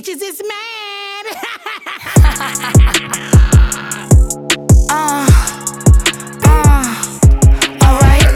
bitches is mad. Alright.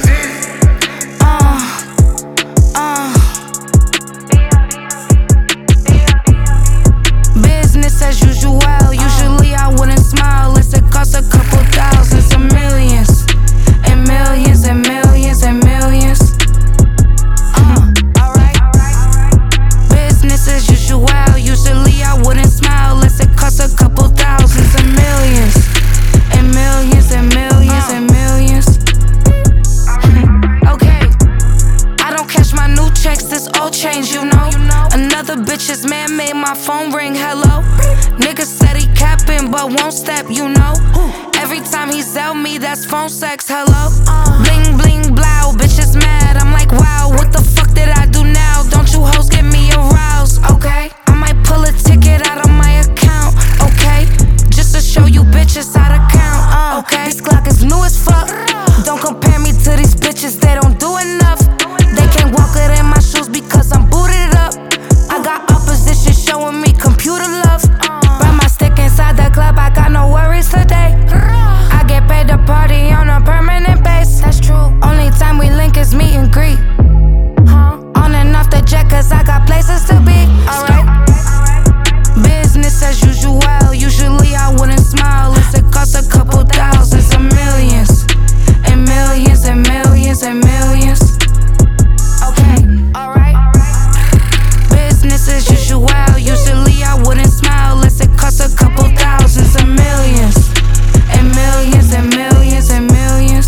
Business as usual. Usually I wouldn't smile unless it costs a couple thousands and millions. And millions and millions and millions. Alright. Business as usual. Usually I wouldn't smile unless it costs a couple thousands and millions. And millions and millions and millions. Okay. I don't cash my new checks, this old change, you know. Another bitch's man made my phone ring, hello. Nigga said he capping but won't step, you know. Every time he sell me, that's phone sex, hello. Bling bling blow, bitches mad, I'm like wow, what the fuck did I do now? Don't you hoes get me aroused, okay? I might pull a ticket out of my account, okay? Just to show you bitches how to count, okay? This Glock is new as fuck. Don't compare me to these bitches, they don't do enough. They can't walk it in my shoes because I'm booted up. I got opposition showing me computer love. Brought my stick inside the club, I got no worries today. I get paid to party on a permanent base. That's true. Only time we link is meet and greet. On and off the jet cause I got places to be. Alright. Business as usual. Usually I wouldn't smile unless it costs a couple thousands and millions. And millions and millions and millions. Okay, alright. Business as usual. Usually I wouldn't smile unless it costs a couple thousands and millions. And millions and millions and millions.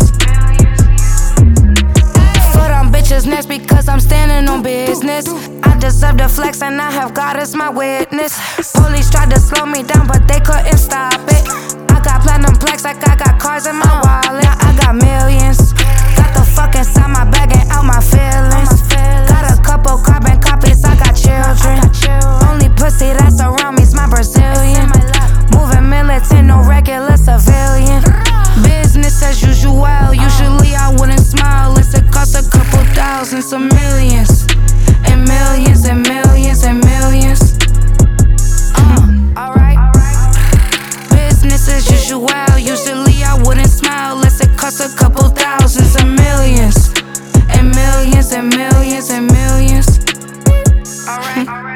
Foot on bitches' necks because I'm standing on business. I deserve the flex and I have God as my witness. Police tried to slow me down but they couldn't stop it. I got platinum plaques like I got cars in my wallet. Now I got millions. Got the fuck inside my bag and out my feelings. Got a couple carbon copies, I got children. Only pussy that's around me's my Brazilian. Moving militant, no regular civilian. Business as usual. Usually I wouldn't smile unless it costs a couple thousands of millions. And millions and millions and millions. Alright. Business as usual. Usually I wouldn't smile unless it costs a couple thousands and millions. And millions and millions and millions. Alright.